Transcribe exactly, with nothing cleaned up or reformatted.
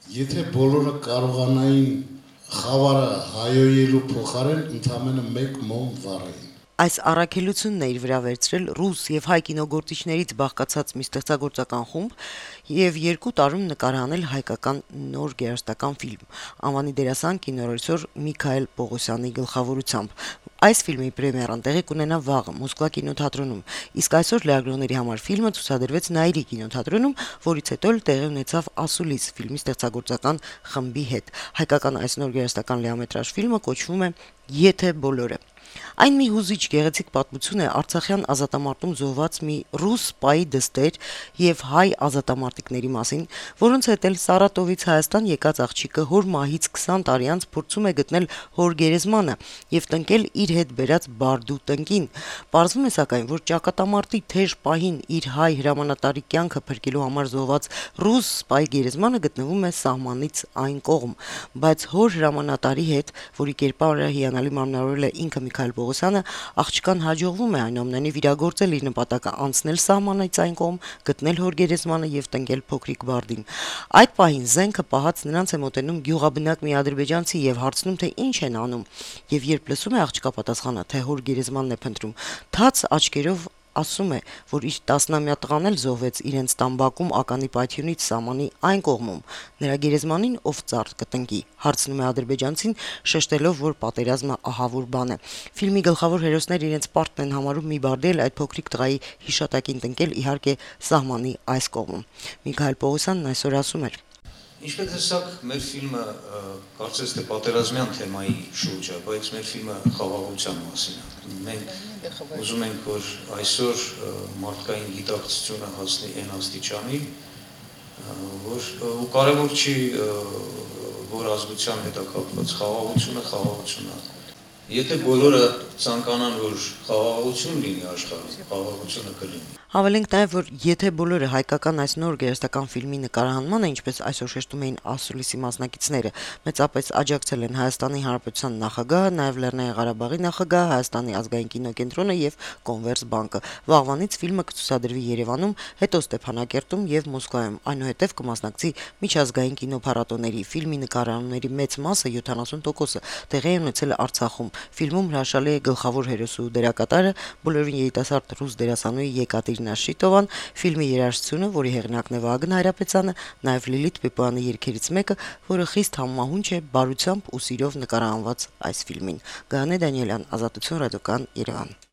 Եթե բոլորը կարողանային խավարը հայոյելու փոխարեն ընդամենը մեկ մոմ վառեին։ Այս առաքելությունն է իր վրա վերցրել ռուս եւ հայ կինոգործիչներից բաղկացած մի ստեղծագործական խումբ եւ երկու տարում նկարահանել հայկական նոր գեղարվեստական ֆիլմ անվանի դերասան կինոռեժիսոր Միքայել Պողոսյանի գլխավորությամբ։ Այս ֆիլմի պրեմիերան տեղի կունենա վաղը Մոսկվա կինոթատրոնում, իսկ այսօր լրագրողների համար ֆիլմը ցուցադրվեց Նայիրի կինոթատրոնում, որից հետո տեղի ունեցավ Ասուլիս ֆիլմի ստեղծագործական խմբի հետ։ Հայկական այս նոր գեղարվեստական լիամետրաժ ֆիլմը կոչվում է «Եթե բոլորը»։ Այն մի հուզիչ գեղեցիկ պատմություն է Արցախյան ազատամարտում զոհված մի ռուս սպայի դստեր եւ հայ ազատամարտիկների մասին, որոնց հետ էլ Սարատովից Հայաստան եկած աղջիկը հոր մահից քսան տարի անց փորձում է գտնել հոր գերեզմանը եւ տնկել իր հետ բերած բարդու տնկին։ Պարզվում է սակայն, որ ճակատամարտի թեժ պահին իր հայ հրամանատարի կյանքը փրկելու համար զոհված ռուս սպայի գերեզմանը գտնվում է սահմանից այն կողմ, բայց հոր հրամանատարի հետ, որի կերպարը հիանալի մարմնավորել է ինքը Միքայել Պողոսյանը, աղջկան հաջողվում է այնուամենայնիվ իրագործել իր նպատակը անցնել սահմանից այն կողմ, գտնել հոր գերեզմանը եւ տնկել փոքրիկ բարդին։ Այդ պահին զենքը պահած նրանց է մոտենում գյուղաբնակ մի ադրբեջանցի եւ հարցնում, թե ինչ են անում, եւ երբ լսում է աղջկա պատասխանը, թե հոր գերեզմանն է փնտրում, թաց աչքերով ասում է, որ իր տասնամյա տղան էլ զոհվեց իրենց տան բակում ականի պայթյունից սահմանի այն կողմում։ Նրա գերեզմանին ով ծառ կտնկի, հարցնում է ադրբեջանցին, շեշտելով, որ պատերազմը ահավոր բան է։ Ֆիլմի գլխավոր հերոսները իրենց պարտքն են համարում մի բարդի էլ այդ փոքրիկ տղայի հիշատակին տնկել, իհարկե սահմանի այս կողմում։ Միքայել Պողոսյանն այսօր ասում էր. Ինչպես տեսակ, մեր ֆիլմը կարծես թե պատերազմյան թեմայի շուրջ է, բայց մեր ֆիլմը խաղաղության մասին է։ Մենք ուզում ենք, որ այսօր մարդկային գիտակցությունը հասնի այն աստիճանի, որ ու կարևոր չի, որ ազգության հետ է կապված խաղաղությունը, խաղաղությունը։ Եթե բոլորը ցանկանան, որ խաղաղություն լինի աշխարհում, խաղաղությունը կլինի։ Հավելենք նաև, որ եթե բոլորը հայկական այս նոր գեղարվեստական ֆիլմի նկարահանմանը, ինչպես այսօր շեշտում էին Ասուլիսի մասնակիցները, մեծապես աջակցել են Հայաստանի Հանրապետության նախագահը, նաև Լեռնային Ղարաբաղի նախագահը, Հայաստանի ազգային կինոկենտրոնը եւ Կոնվերս բանկը։ Վաղվանից ֆիլմը կցուցադրվի Երևանում, հետո Ստեփանակերտում եւ Մոսկվայում, այնուհետեւ կմասնակցի միջազգային կինոփառատոների։ Ֆիլմի նկարահանումների մեծ մասը յոթանասուն տոկոսը տեղի է ունեցել Արցախում։ Ֆիլմում հրաշալի է գլխավոր հերոսու դերակատարը, բոլորին երիտասարդ ռուս դերասանուհի Եկատերինա Շիտովան, ֆիլմի երաժշտությունը, որի հեղինակն է Վագն Հայրապետյանը, նաև Լիլիթ Պիպոյանի երգերից մեկը, որը խիստ համահունչ է բարությամբ ու սիրով նկարահանված այս ֆիլմին։ Գայանե Դանիելյան, Ազատություն ռադիոկան, Երևան։